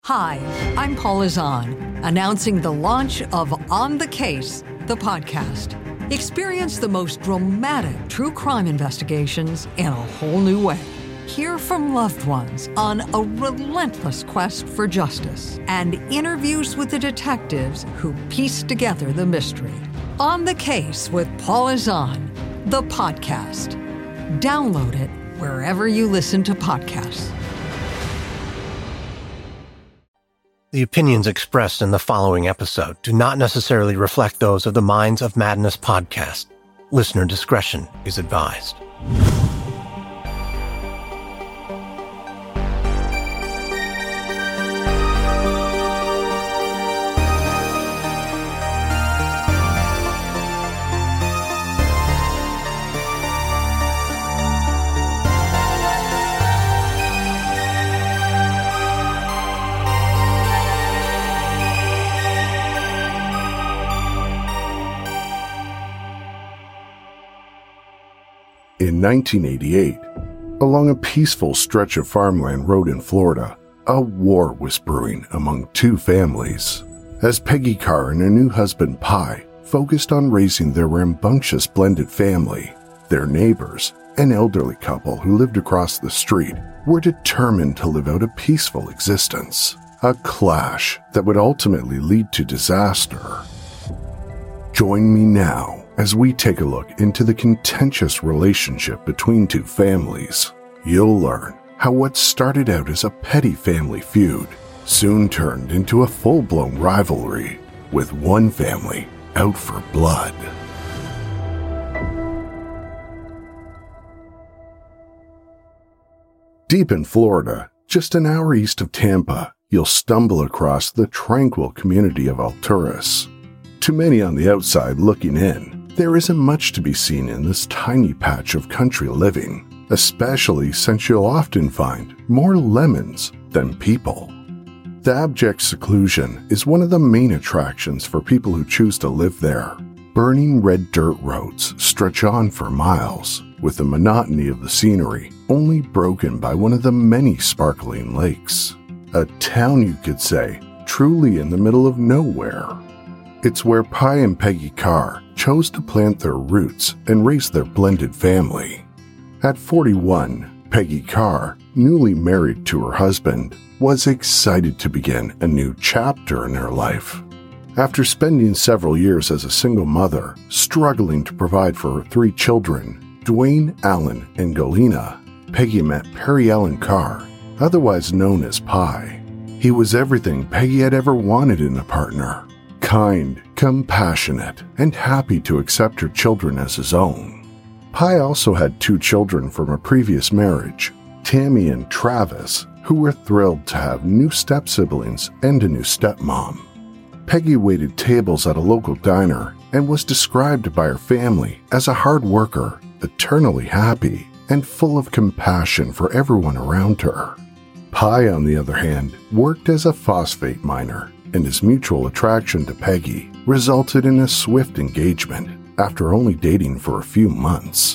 Hi, I'm Paula Zahn, announcing the launch of On the Case, the podcast. Experience the most dramatic true crime investigations in a whole new way. Hear from loved ones on a relentless quest for justice and interviews with the detectives who piece together the mystery. On the Case with Paula Zahn, the podcast. Download it wherever you listen to podcasts. The opinions expressed in the following episode do not necessarily reflect those of the Minds of Madness podcast. Listener discretion is advised. In 1988, along a peaceful stretch of farmland road in Florida, a war was brewing among two families. As Peggy Carr and her new husband Pye focused on raising their rambunctious blended family, their neighbors, an elderly couple who lived across the street, were determined to live out a peaceful existence. A clash that would ultimately lead to disaster. Join me now as we take a look into the contentious relationship between two families. You'll learn how what started out as a petty family feud soon turned into a full-blown rivalry, with one family out for blood. Deep in Florida, just an hour east of Tampa, you'll stumble across the tranquil community of Alturas. To many on the outside looking in, there isn't much to be seen in this tiny patch of country living, especially since you'll often find more lemons than people. The abject seclusion is one of the main attractions for people who choose to live there. Burning red dirt roads stretch on for miles, with the monotony of the scenery only broken by one of the many sparkling lakes. A town, you could say, truly in the middle of nowhere. It's where Pye and Peggy Carr chose to plant their roots and raise their blended family. At 41, Peggy Carr, newly married to her husband, was excited to begin a new chapter in her life. After spending several years as a single mother, struggling to provide for her three children, Dwayne, Allen, and Galena, Peggy met Perry Allen Carr, otherwise known as Pye. He was everything Peggy had ever wanted in a partner. Kind, compassionate, and happy to accept her children as his own. Pye also had two children from a previous marriage, Tammy and Travis, who were thrilled to have new step-siblings and a new stepmom. Peggy waited tables at a local diner and was described by her family as a hard worker, eternally happy, and full of compassion for everyone around her. Pye, on the other hand, worked as a phosphate miner, and his mutual attraction to Peggy resulted in a swift engagement after only dating for a few months.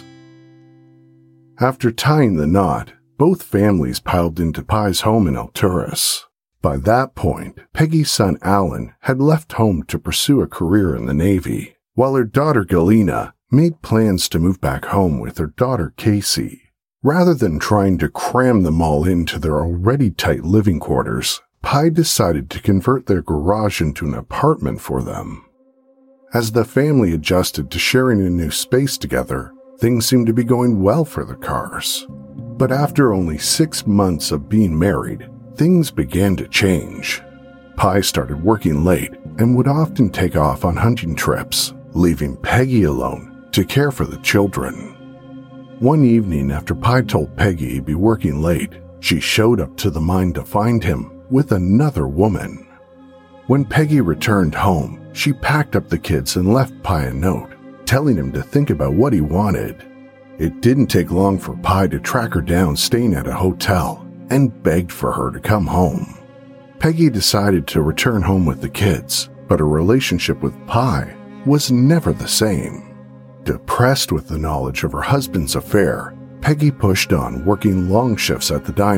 After tying the knot, both families piled into Pye's home in Alturas. By that point, Peggy's son Alan had left home to pursue a career in the Navy, while her daughter Galena made plans to move back home with her daughter Casey. Rather than trying to cram them all into their already tight living quarters, Pye decided to convert their garage into an apartment for them. As the family adjusted to sharing a new space together, things seemed to be going well for the Carrs. But after only 6 months of being married, things began to change. Pye started working late and would often take off on hunting trips, leaving Peggy alone to care for the children. One evening after Pye told Peggy he'd be working late, she showed up to the mine to find him with another woman. When Peggy returned home, she packed up the kids and left Pye a note, telling him to think about what he wanted. It didn't take long for Pye to track her down staying at a hotel and begged for her to come home. Peggy decided to return home with the kids, but her relationship with Pye was never the same. Depressed with the knowledge of her husband's affair, Peggy pushed on working long shifts at the diner,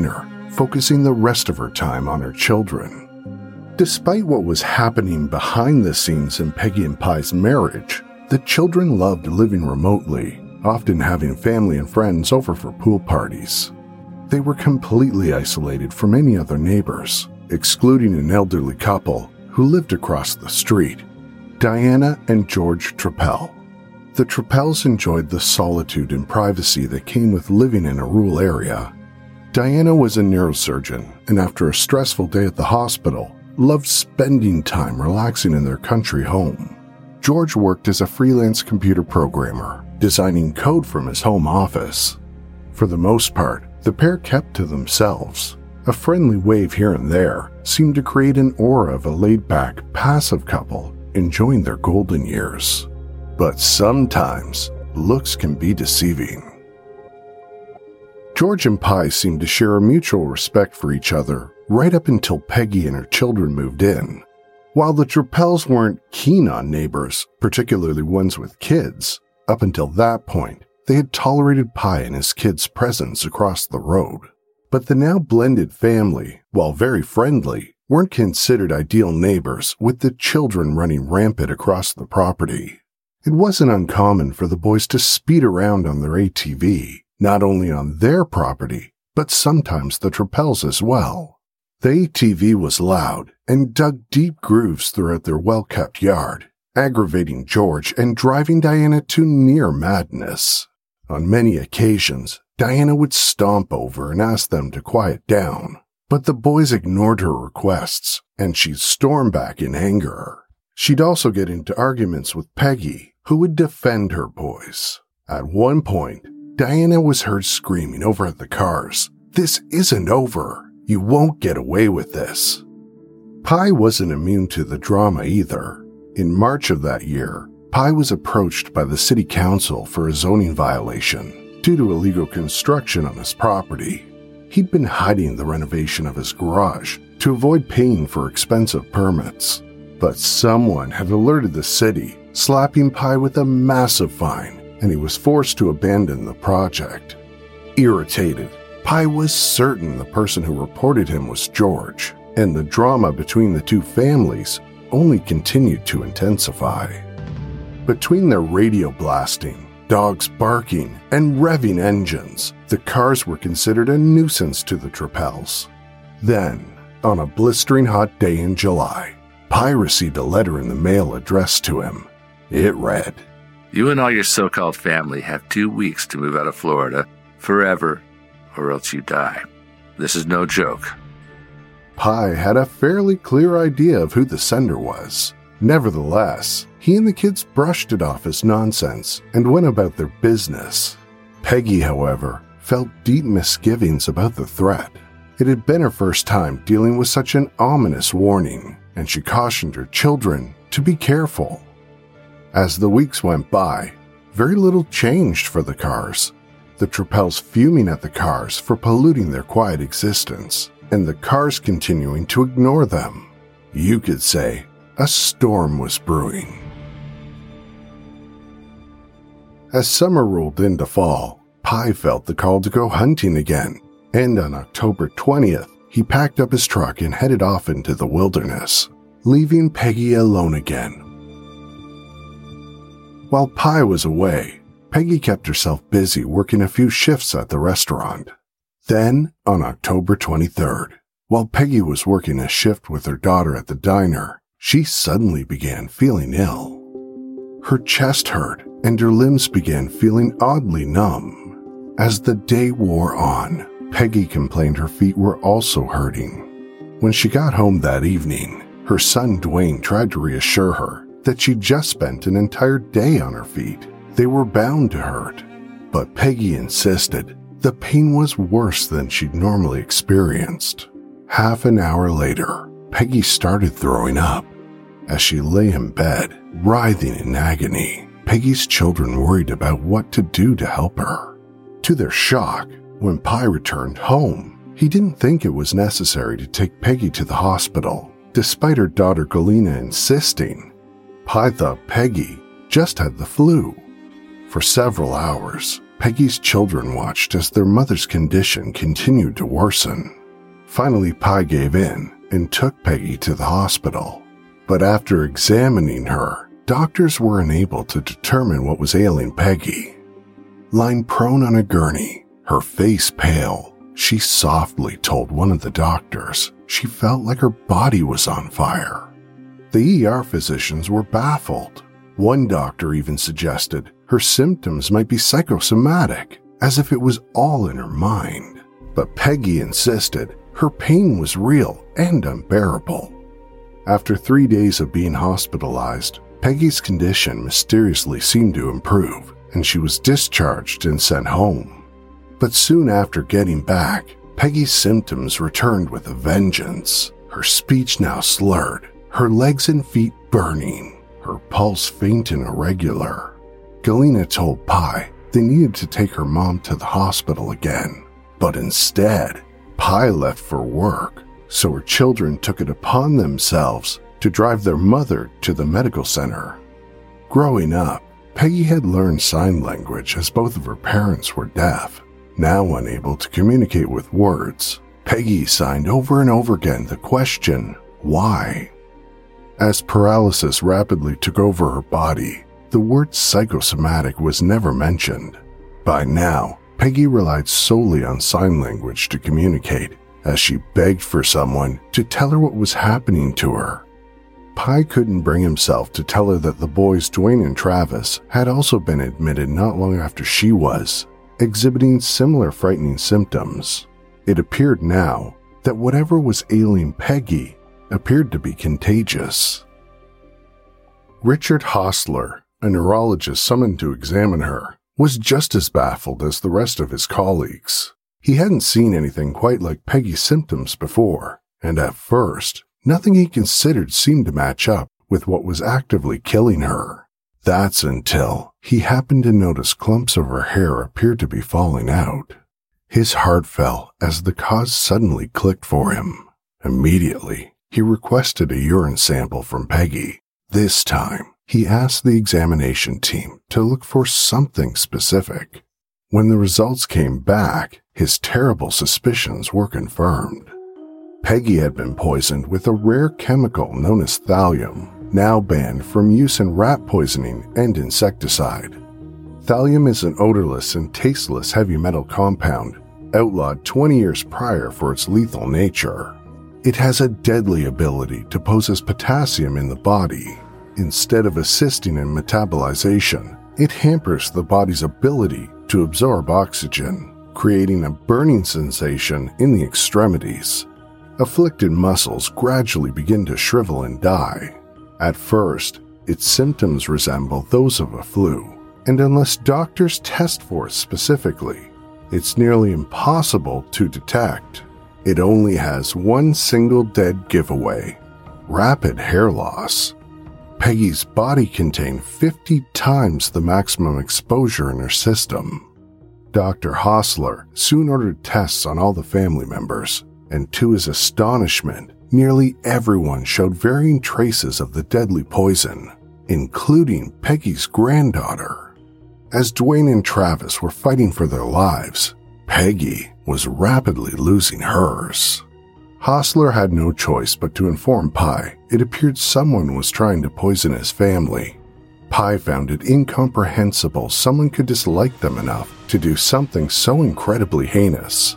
focusing the rest of her time on her children. Despite what was happening behind the scenes in Peggy and Pi's marriage, the children loved living remotely, often having family and friends over for pool parties. They were completely isolated from any other neighbors, excluding an elderly couple who lived across the street, Diana and George Trappell. The Trappells enjoyed the solitude and privacy that came with living in a rural area. Diana was a neurosurgeon, and after a stressful day at the hospital, loved spending time relaxing in their country home. George worked as a freelance computer programmer, designing code from his home office. For the most part, the pair kept to themselves. A friendly wave here and there seemed to create an aura of a laid-back, passive couple enjoying their golden years. But sometimes, looks can be deceiving. George and Pi seemed to share a mutual respect for each other right up until Peggy and her children moved in. While the Trappells weren't keen on neighbors, particularly ones with kids, up until that point, they had tolerated Pi and his kids' presence across the road. But the now blended family, while very friendly, weren't considered ideal neighbors with the children running rampant across the property. It wasn't uncommon for the boys to speed around on their ATV, not only on their property, but sometimes the Trappells as well. The ATV was loud and dug deep grooves throughout their well-kept yard, aggravating George and driving Diana to near madness. On many occasions, Diana would stomp over and ask them to quiet down, but the boys ignored her requests, and she'd storm back in anger. She'd also get into arguments with Peggy, who would defend her boys. At one point, Diana was heard screaming over at the cars, "This isn't over. You won't get away with this." Pi wasn't immune to the drama either. In March of that year, Pi was approached by the city council for a zoning violation due to illegal construction on his property. He'd been hiding the renovation of his garage to avoid paying for expensive permits. But someone had alerted the city, slapping Pi with a massive fine, and he was forced to abandon the project. Irritated, Pi was certain the person who reported him was George, and the drama between the two families only continued to intensify. Between their radio blasting, dogs barking, and revving engines, the cars were considered a nuisance to the Trappells. Then, on a blistering hot day in July, Pi received a letter in the mail addressed to him. It read, "You and all your so-called family have 2 weeks to move out of Florida forever, or else you die. This is no joke." Pi had a fairly clear idea of who the sender was. Nevertheless, he and the kids brushed it off as nonsense and went about their business. Peggy, however, felt deep misgivings about the threat. It had been her first time dealing with such an ominous warning, and she cautioned her children to be careful. As the weeks went by, very little changed for the cars. The Trappells fuming at the cars for polluting their quiet existence, and the cars continuing to ignore them. You could say a storm was brewing. As summer rolled into fall, Pi felt the call to go hunting again, and on October 20th, he packed up his truck and headed off into the wilderness, leaving Peggy alone again. While Pi was away, Peggy kept herself busy working a few shifts at the restaurant. Then, on October 23rd, while Peggy was working a shift with her daughter at the diner, she suddenly began feeling ill. Her chest hurt and her limbs began feeling oddly numb. As the day wore on, Peggy complained her feet were also hurting. When she got home that evening, her son Dwayne tried to reassure her that she'd just spent an entire day on her feet. They were bound to hurt. But Peggy insisted the pain was worse than she'd normally experienced. Half an hour later, Peggy started throwing up. As she lay in bed, writhing in agony, Peggy's children worried about what to do to help her. To their shock, when Pi returned home, he didn't think it was necessary to take Peggy to the hospital, despite her daughter Galena insisting. Pi thought Peggy just had the flu. For several hours, Peggy's children watched as their mother's condition continued to worsen. Finally, Pi gave in and took Peggy to the hospital. But after examining her, doctors were unable to determine what was ailing Peggy. Lying prone on a gurney, her face pale, she softly told one of the doctors she felt like her body was on fire. The ER physicians were baffled. One doctor even suggested her symptoms might be psychosomatic, as if it was all in her mind. But Peggy insisted her pain was real and unbearable. After 3 days of being hospitalized, Peggy's condition mysteriously seemed to improve, and she was discharged and sent home. But soon after getting back, Peggy's symptoms returned with a vengeance. Her speech now slurred, her legs and feet burning, her pulse faint and irregular. Galena told Pi they needed to take her mom to the hospital again, but instead, Pi left for work, so her children took it upon themselves to drive their mother to the medical center. Growing up, Peggy had learned sign language as both of her parents were deaf. Now unable to communicate with words, Peggy signed over and over again the question, why? As paralysis rapidly took over her body, the word psychosomatic was never mentioned. By now, Peggy relied solely on sign language to communicate, as she begged for someone to tell her what was happening to her. Pi couldn't bring himself to tell her that the boys Dwayne and Travis had also been admitted not long after she was, exhibiting similar frightening symptoms. It appeared now that whatever was ailing Peggy appeared to be contagious. Richard Hostler, a neurologist summoned to examine her, was just as baffled as the rest of his colleagues. He hadn't seen anything quite like Peggy's symptoms before, and at first, nothing he considered seemed to match up with what was actively killing her. That's until he happened to notice clumps of her hair appeared to be falling out. His heart fell as the cause suddenly clicked for him. Immediately, he requested a urine sample from Peggy. This time, he asked the examination team to look for something specific. When the results came back, his terrible suspicions were confirmed. Peggy had been poisoned with a rare chemical known as thallium, now banned from use in rat poisoning and insecticide. Thallium is an odorless and tasteless heavy metal compound, outlawed 20 years prior for its lethal nature. It has a deadly ability to pose potassium in the body. Instead of assisting in metabolization, it hampers the body's ability to absorb oxygen, creating a burning sensation in the extremities. Afflicted muscles gradually begin to shrivel and die. At first, its symptoms resemble those of a flu, and unless doctors test for it specifically, it's nearly impossible to detect. It only has one single dead giveaway: rapid hair loss. Peggy's body contained 50 times the maximum exposure in her system. Dr. Hostler soon ordered tests on all the family members, and to his astonishment, nearly everyone showed varying traces of the deadly poison, including Peggy's granddaughter. As Dwayne and Travis were fighting for their lives, Peggy was rapidly losing hers. Hostler had no choice but to inform Pi it appeared someone was trying to poison his family. Pi found it incomprehensible someone could dislike them enough to do something so incredibly heinous.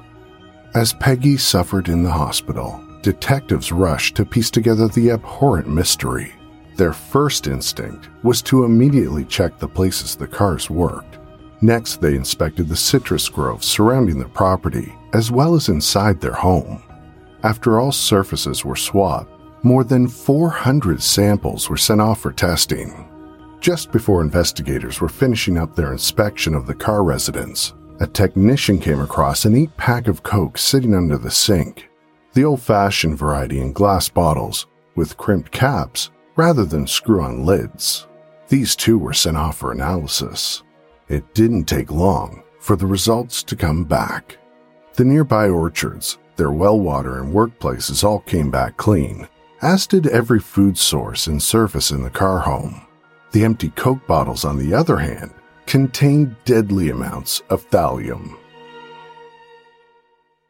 As Peggy suffered in the hospital, detectives rushed to piece together the abhorrent mystery. Their first instinct was to immediately check the places the cars worked. Next, they inspected the citrus groves surrounding their property, as well as inside their home. After all surfaces were swabbed, more than 400 samples were sent off for testing. Just before investigators were finishing up their inspection of the car residence, a technician came across a neat pack of Coke sitting under the sink, the old-fashioned variety in glass bottles with crimped caps rather than screw-on lids. These too were sent off for analysis. It didn't take long for the results to come back. The nearby orchards, their well water and workplaces all came back clean, as did every food source and surface in the car home. The empty Coke bottles, on the other hand, contained deadly amounts of thallium.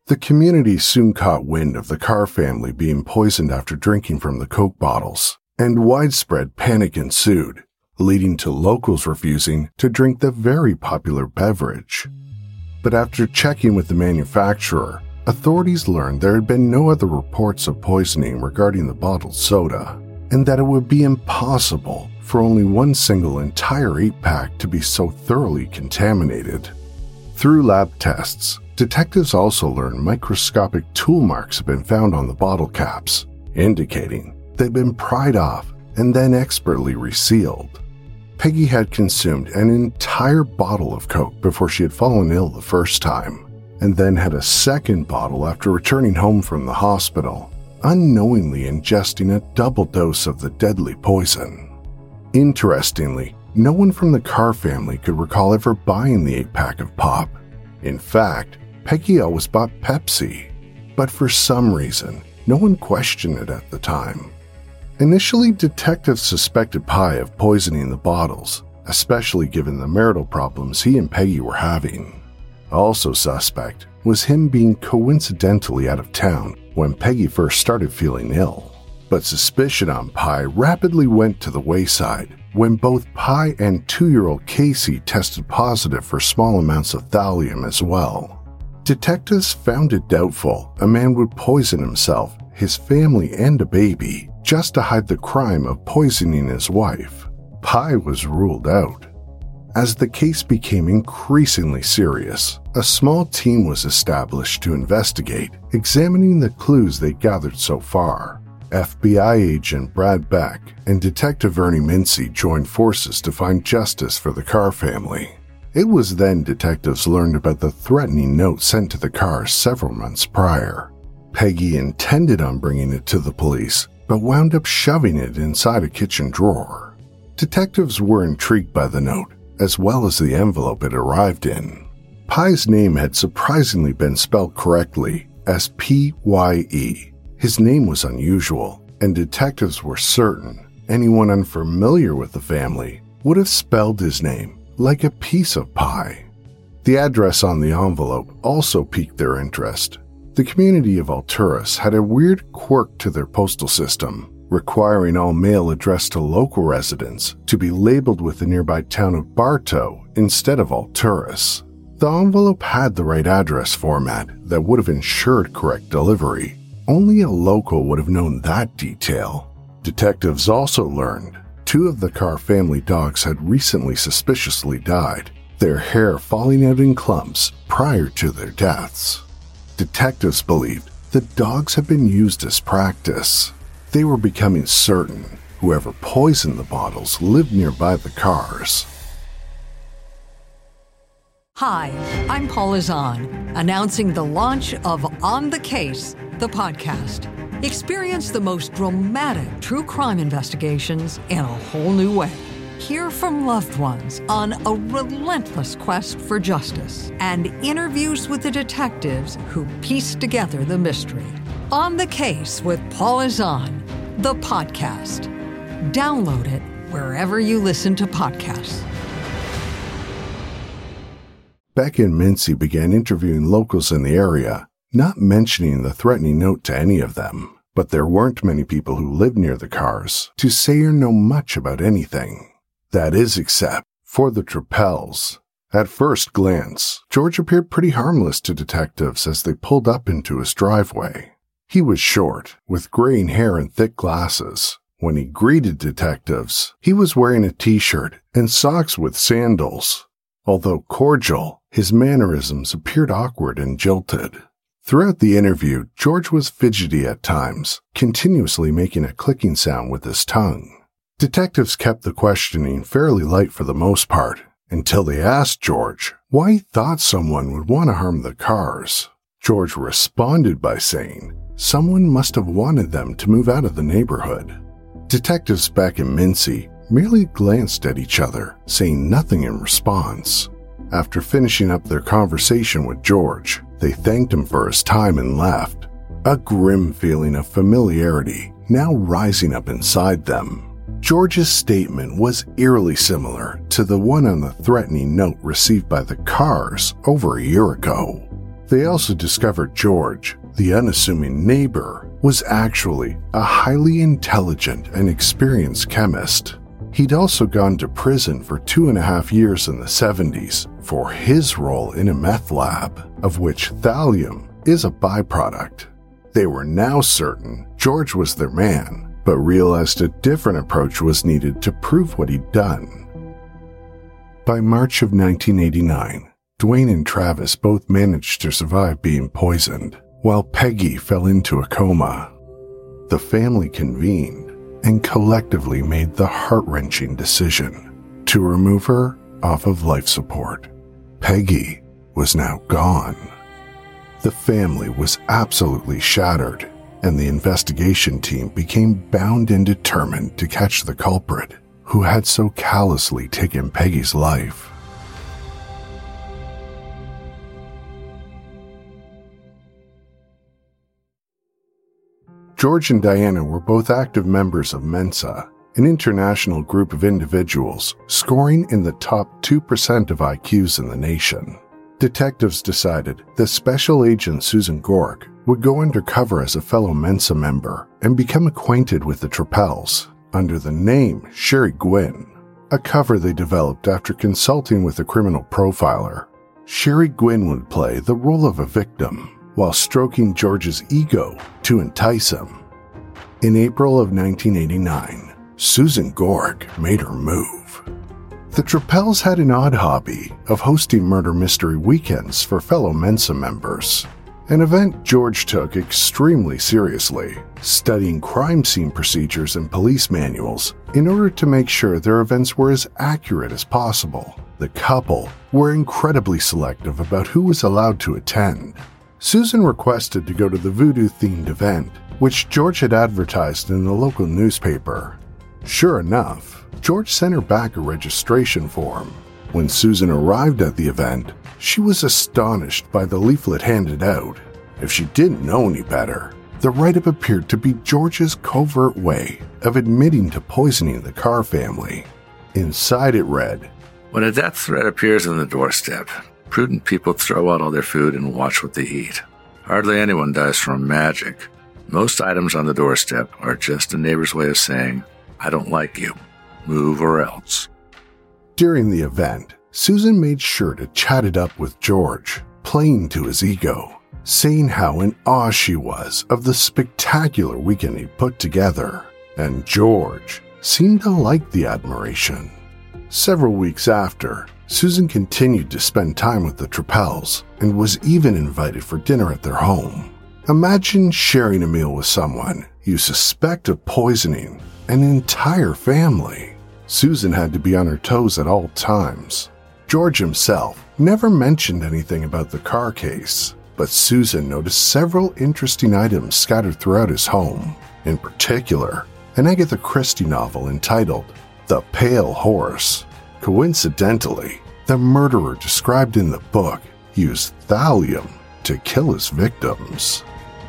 The community soon caught wind of the Carr family being poisoned after drinking from the Coke bottles, and widespread panic ensued, leading to locals refusing to drink the very popular beverage. But after checking with the manufacturer, authorities learned there had been no other reports of poisoning regarding the bottled soda, and that it would be impossible for only one single entire 8-pack to be so thoroughly contaminated. Through lab tests, detectives also learned microscopic tool marks had been found on the bottle caps, indicating they'd been pried off and then expertly resealed. Peggy had consumed an entire bottle of Coke before she had fallen ill the first time, and then had a second bottle after returning home from the hospital, unknowingly ingesting a double dose of the deadly poison. Interestingly, no one from the Carr family could recall ever buying the 8-pack of pop. In fact, Peggy always bought Pepsi, but for some reason, no one questioned it at the time. Initially, detectives suspected Pye of poisoning the bottles, especially given the marital problems he and Peggy were having. Also suspect was him being coincidentally out of town when Peggy first started feeling ill. But suspicion on Pye rapidly went to the wayside when both Pye and 2-year-old Casey tested positive for small amounts of thallium as well. Detectives found it doubtful a man would poison himself, his family, and a baby just to hide the crime of poisoning his wife. Pye was ruled out. As the case became increasingly serious, a small team was established to investigate, examining the clues they gathered so far. FBI agent Brad Beck and Detective Ernie Mincy joined forces to find justice for the Carr family. It was then detectives learned about the threatening note sent to the Carrs several months prior. Peggy intended on bringing it to the police, but wound up shoving it inside a kitchen drawer. Detectives were intrigued by the note, as well as the envelope it arrived in. Pye's name had surprisingly been spelled correctly as P-Y-E. His name was unusual, and detectives were certain anyone unfamiliar with the family would have spelled his name like a piece of pie. The address on the envelope also piqued their interest. The community of Alturas had a weird quirk to their postal system, requiring all mail addressed to local residents to be labeled with the nearby town of Bartow instead of Alturas. The envelope had the right address format that would have ensured correct delivery. Only a local would have known that detail. Detectives also learned 2 of the Carr family dogs had recently suspiciously died, their hair falling out in clumps prior to their deaths. Detectives believed the dogs had been used as practice. They were becoming certain whoever poisoned the bottles lived nearby the Carrs. Hi, I'm Paula Zahn, announcing the launch of On the Case, the podcast. Experience the most dramatic true crime investigations in a whole new way. Hear from loved ones on a relentless quest for justice and interviews with the detectives who piece together the mystery. On the Case with Paula Zahn, the podcast. Download it wherever you listen to podcasts. Beck and Mincy began interviewing locals in the area, not mentioning the threatening note to any of them. But there weren't many people who lived near the Carrs to say or know much about anything. That is, except for the Trappels. At first glance, George appeared pretty harmless to detectives as they pulled up into his driveway. He was short, with graying hair and thick glasses. When he greeted detectives, he was wearing a t-shirt and socks with sandals. Although cordial, his mannerisms appeared awkward and jilted. Throughout the interview, George was fidgety at times, continuously making a clicking sound with his tongue. Detectives kept the questioning fairly light for the most part, until they asked George why he thought someone would want to harm the Carrs. George responded by saying someone must have wanted them to move out of the neighborhood. Detectives Beck and Mincy merely glanced at each other, saying nothing in response. After finishing up their conversation with George, they thanked him for his time and left, a grim feeling of familiarity now rising up inside them. George's statement was eerily similar to the one on the threatening note received by the Carrs over a year ago. They also discovered George, the unassuming neighbor, was actually a highly intelligent and experienced chemist. He'd also gone to prison for 2.5 years in the 70s for his role in a meth lab, of which thallium is a byproduct. They were now certain George was their man, but realized a different approach was needed to prove what he'd done. By March of 1989, Dwayne and Travis both managed to survive being poisoned, while Peggy fell into a coma. The family convened and collectively made the heart-wrenching decision to remove her off of life support. Peggy was now gone. The family was absolutely shattered, and the investigation team became bound and determined to catch the culprit who had so callously taken Peggy's life. George and Diana were both active members of Mensa, an international group of individuals scoring in the top 2% of IQs in the nation. Detectives decided that Special Agent Susan Gork would go undercover as a fellow Mensa member and become acquainted with the Trappels under the name Sherry Gwynn, a cover they developed after consulting with a criminal profiler. Sherry Gwynn would play the role of a victim while stroking George's ego to entice him. In April of 1989, Susan Gork made her move. The Trappels had an odd hobby of hosting murder mystery weekends for fellow Mensa members, an event George took extremely seriously, studying crime scene procedures and police manuals in order to make sure their events were as accurate as possible. The couple were incredibly selective about who was allowed to attend. Susan requested to go to the voodoo-themed event, which George had advertised in the local newspaper. Sure enough, George sent her back a registration form. When Susan arrived at the event, she was astonished by the leaflet handed out. If she didn't know any better, the write-up appeared to be George's covert way of admitting to poisoning the Carr family. Inside it read, "When a death threat appears on the doorstep, prudent people throw out all their food and watch what they eat. Hardly anyone dies from magic. Most items on the doorstep are just a neighbor's way of saying, 'I don't like you. Move or else.'" During the event, Susan made sure to chat it up with George, playing to his ego, saying how in awe she was of the spectacular weekend he put together, and George seemed to like the admiration. Several weeks after, Susan continued to spend time with the Trappels and was even invited for dinner at their home. Imagine sharing a meal with someone you suspect of poisoning an entire family. Susan had to be on her toes at all times. George himself never mentioned anything about the Carr case, but Susan noticed several interesting items scattered throughout his home. In particular, an Agatha Christie novel entitled The Pale Horse. Coincidentally, the murderer described in the book used thallium to kill his victims.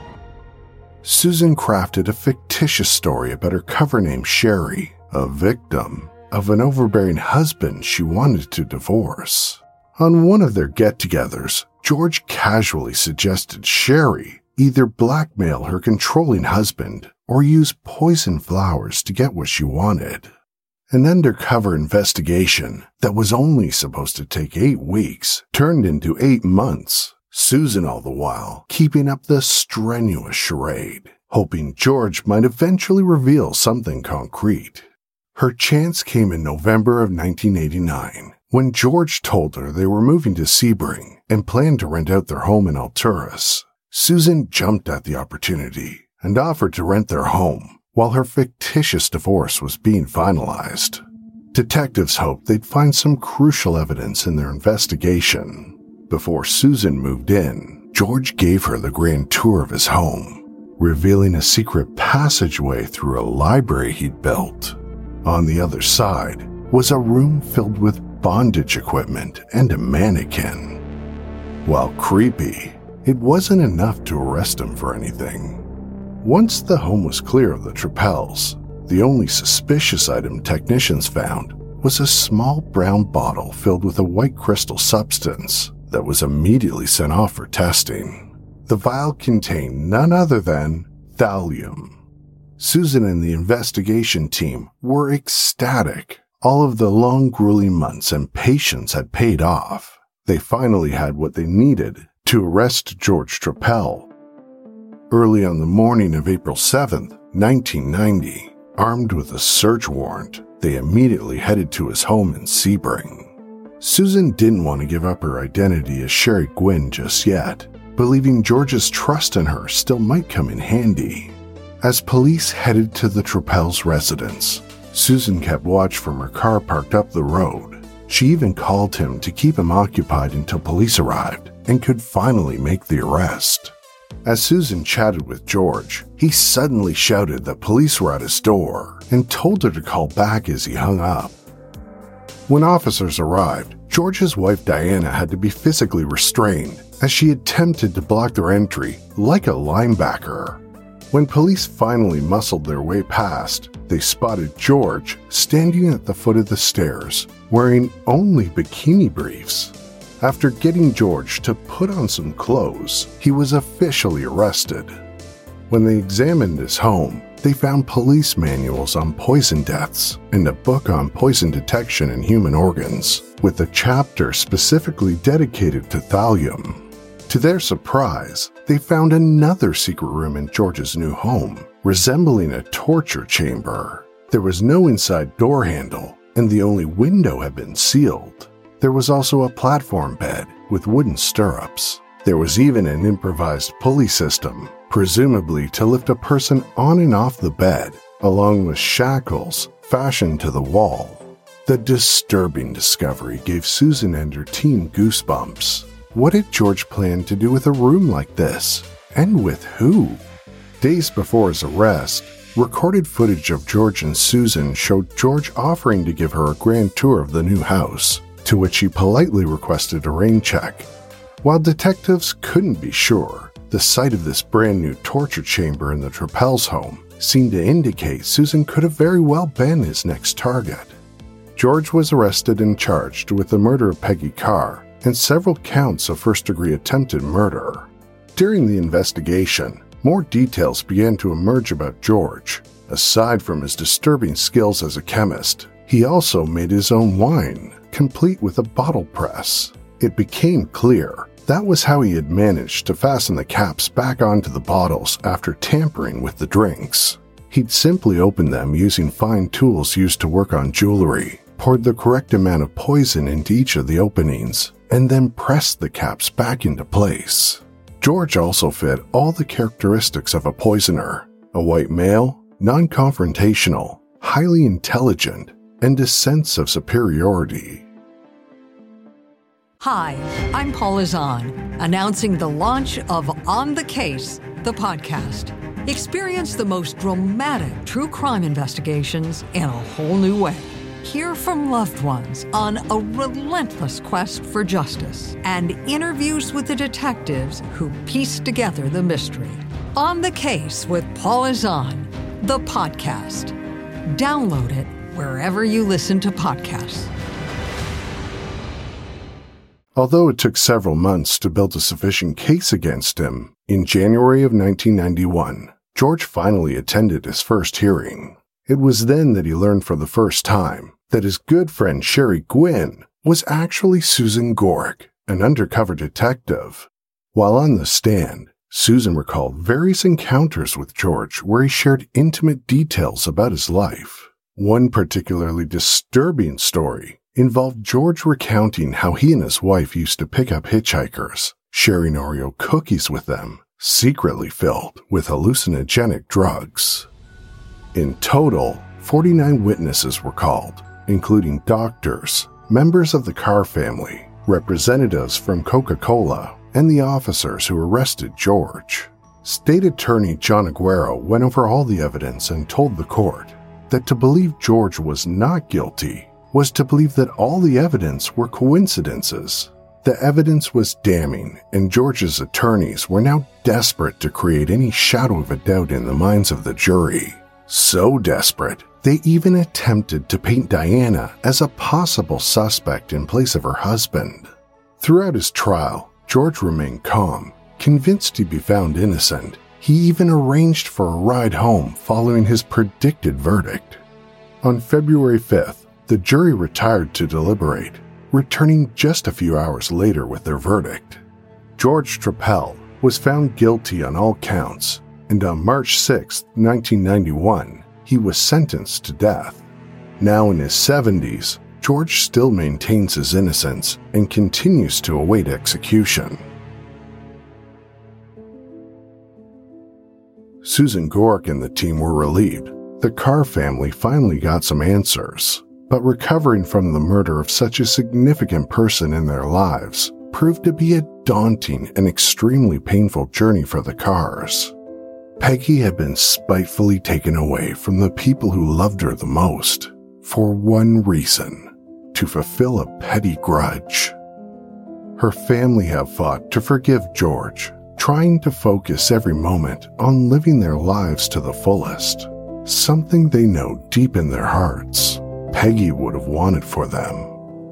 Susan crafted a fictitious story about her cover name Sherry, a victim of an overbearing husband she wanted to divorce. On one of their get-togethers, George casually suggested Sherry either blackmail her controlling husband or use poison flowers to get what she wanted. An undercover investigation that was only supposed to take 8 weeks turned into 8 months, Susan all the while keeping up the strenuous charade, hoping George might eventually reveal something concrete. Her chance came in November of 1989, when George told her they were moving to Sebring and planned to rent out their home in Alturas. Susan jumped at the opportunity and offered to rent their home while her fictitious divorce was being finalized. Detectives hoped they'd find some crucial evidence in their investigation. Before Susan moved in, George gave her the grand tour of his home, revealing a secret passageway through a library he'd built. On the other side was a room filled with bondage equipment and a mannequin. While creepy, it wasn't enough to arrest him for anything. Once the home was clear of the Trappels, the only suspicious item technicians found was a small brown bottle filled with a white crystal substance that was immediately sent off for testing. The vial contained none other than thallium. Susan and the investigation team were ecstatic. All of the long, grueling months and patience had paid off. They finally had what they needed to arrest George Trappell. Early on the morning of April 7th, 1990, armed with a search warrant, they immediately headed to his home in Sebring. Susan didn't want to give up her identity as Sherry Gwynn just yet, believing George's trust in her still might come in handy. As police headed to the Trappell's residence, Susan kept watch from her car parked up the road. She even called him to keep him occupied until police arrived and could finally make the arrest. As Susan chatted with George, he suddenly shouted that police were at his door and told her to call back as he hung up. When officers arrived, George's wife Diana had to be physically restrained as she attempted to block their entry like a linebacker. When police finally muscled their way past, they spotted George standing at the foot of the stairs, wearing only bikini briefs. After getting George to put on some clothes, he was officially arrested. When they examined his home, they found police manuals on poison deaths and a book on poison detection in human organs, with a chapter specifically dedicated to thallium. To their surprise, they found another secret room in George's new home, resembling a torture chamber. There was no inside door handle, and the only window had been sealed. There was also a platform bed with wooden stirrups. There was even an improvised pulley system, presumably to lift a person on and off the bed, along with shackles fashioned to the wall. The disturbing discovery gave Susan and her team goosebumps. What did George plan to do with a room like this? And with who? Days before his arrest, recorded footage of George and Susan showed George offering to give her a grand tour of the new house, to which she politely requested a rain check. While detectives couldn't be sure, the sight of this brand new torture chamber in the Trappell's home seemed to indicate Susan could have very well been his next target. George was arrested and charged with the murder of Peggy Carr and several counts of first-degree attempted murder. During the investigation, more details began to emerge about George. Aside from his disturbing skills as a chemist, he also made his own wine, complete with a bottle press. It became clear that was how he had managed to fasten the caps back onto the bottles after tampering with the drinks. He'd simply opened them using fine tools used to work on jewelry, poured the correct amount of poison into each of the openings, and then pressed the caps back into place. George also fit all the characteristics of a poisoner: a white male, non-confrontational, highly intelligent, and a sense of superiority. Hi, I'm Paula Zahn, announcing the launch of On the Case, the podcast. Experience the most dramatic true crime investigations in a whole new way. Hear from loved ones on a relentless quest for justice and interviews with the detectives who piece together the mystery. On the Case with Paula Zahn, the podcast. Download it wherever you listen to podcasts. Although it took several months to build a sufficient case against him, in January of 1991, George finally attended his first hearing. It was then that he learned for the first time that his good friend Sherry Gwynn was actually Susan Gorick, an undercover detective. While on the stand, Susan recalled various encounters with George where he shared intimate details about his life. One particularly disturbing story involved George recounting how he and his wife used to pick up hitchhikers, sharing Oreo cookies with them, secretly filled with hallucinogenic drugs. In total, 49 witnesses were called, including doctors, members of the Carr family, representatives from Coca-Cola, and the officers who arrested George. State Attorney John Aguero went over all the evidence and told the court that to believe George was not guilty was to believe that all the evidence were coincidences. The evidence was damning, and George's attorneys were now desperate to create any shadow of a doubt in the minds of the jury. So desperate, they even attempted to paint Diana as a possible suspect in place of her husband. Throughout his trial, George remained calm, convinced he'd be found innocent. He even arranged for a ride home following his predicted verdict. On February 5th, the jury retired to deliberate, returning just a few hours later with their verdict. George Trappell was found guilty on all counts, and on March 6, 1991, he was sentenced to death. Now in his 70s, George still maintains his innocence and continues to await execution. Susan Gork and the team were relieved. The Carr family finally got some answers, but recovering from the murder of such a significant person in their lives proved to be a daunting and extremely painful journey for the Carrs. Peggy had been spitefully taken away from the people who loved her the most, for one reason: to fulfill a petty grudge. Her family have fought to forgive George, trying to focus every moment on living their lives to the fullest, something they know deep in their hearts Peggy would have wanted for them.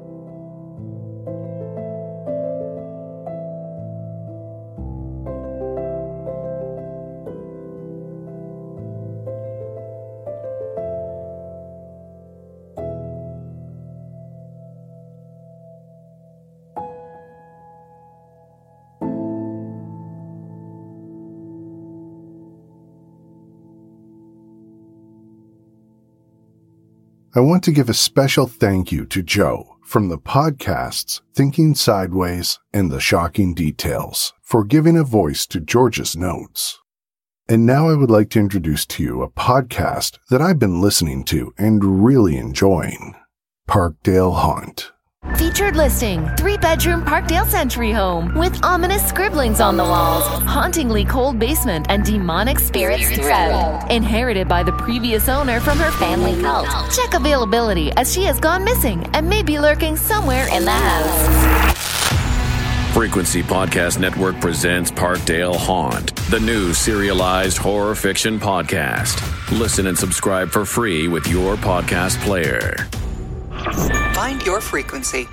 I want to give a special thank you to Joe from the podcasts Thinking Sideways and The Shocking Details for giving a voice to George's notes. And now I would like to introduce to you a podcast that I've been listening to and really enjoying, Parkdale Haunt. Featured listing, 3-bedroom Parkdale Century home with ominous scribblings on the walls, hauntingly cold basement, and demonic spirits throughout. Inherited by the previous owner from her family cult. Check availability as she has gone missing and may be lurking somewhere in the house. Frequency Podcast Network presents Parkdale Haunt, the new serialized horror fiction podcast. Listen and subscribe for free with your podcast player. Find your frequency.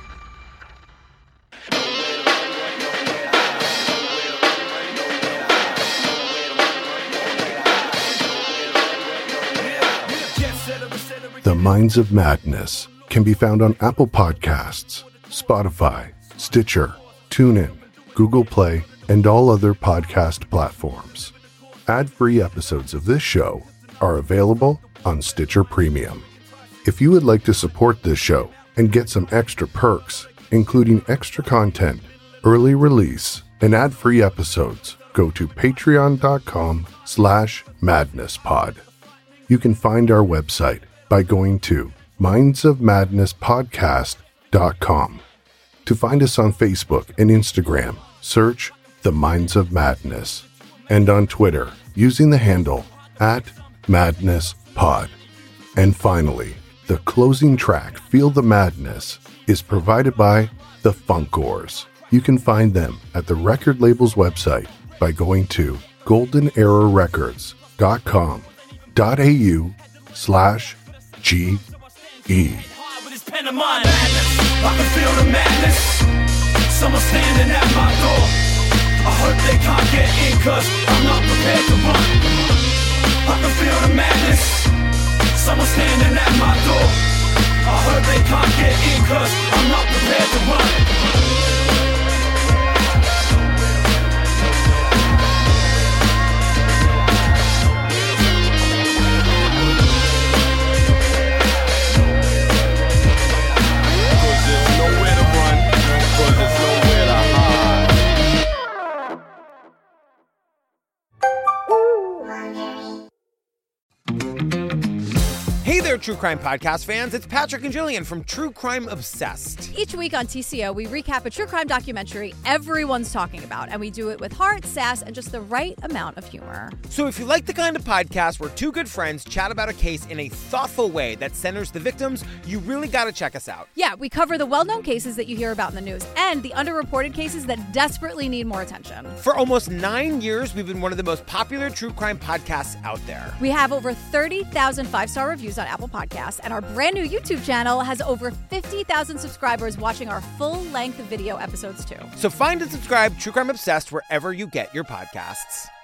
The Minds of Madness can be found on Apple Podcasts, Spotify, Stitcher, TuneIn, Google Play, and all other podcast platforms. Ad-free episodes of this show are available on Stitcher Premium. If you would like to support this show and get some extra perks, including extra content, early release, and ad-free episodes, go to patreon.com/madnesspod. You can find our website by going to mindsofmadnesspodcast.com. To find us on Facebook and Instagram, search The Minds of Madness, and on Twitter using the handle @MadnessPod. And finally, the closing track, Feel the Madness, is provided by The Funkors. You can find them at the record label's website by going to goldenerrorrecords.com.au/GE. I can feel the madness. Someone standing at my door. I hope they can't get in, cause I'm not prepared to run. I can feel the madness. Someone standing at my door. I hope they can't get in, cause I'm not prepared to run. Hey there, True Crime Podcast fans. It's Patrick and Jillian from True Crime Obsessed. Each week on TCO, we recap a true crime documentary everyone's talking about, and we do it with heart, sass, and just the right amount of humor. So if you like the kind of podcast where two good friends chat about a case in a thoughtful way that centers the victims, you really got to check us out. Yeah, we cover the well-known cases that you hear about in the news and the underreported cases that desperately need more attention. For almost 9 years, we've been one of the most popular true crime podcasts out there. We have over 30,000 5-star reviews on Apple Apple Podcasts. And our brand new YouTube channel has over 50,000 subscribers watching our full-length video episodes, too. So find and subscribe True Crime Obsessed wherever you get your podcasts.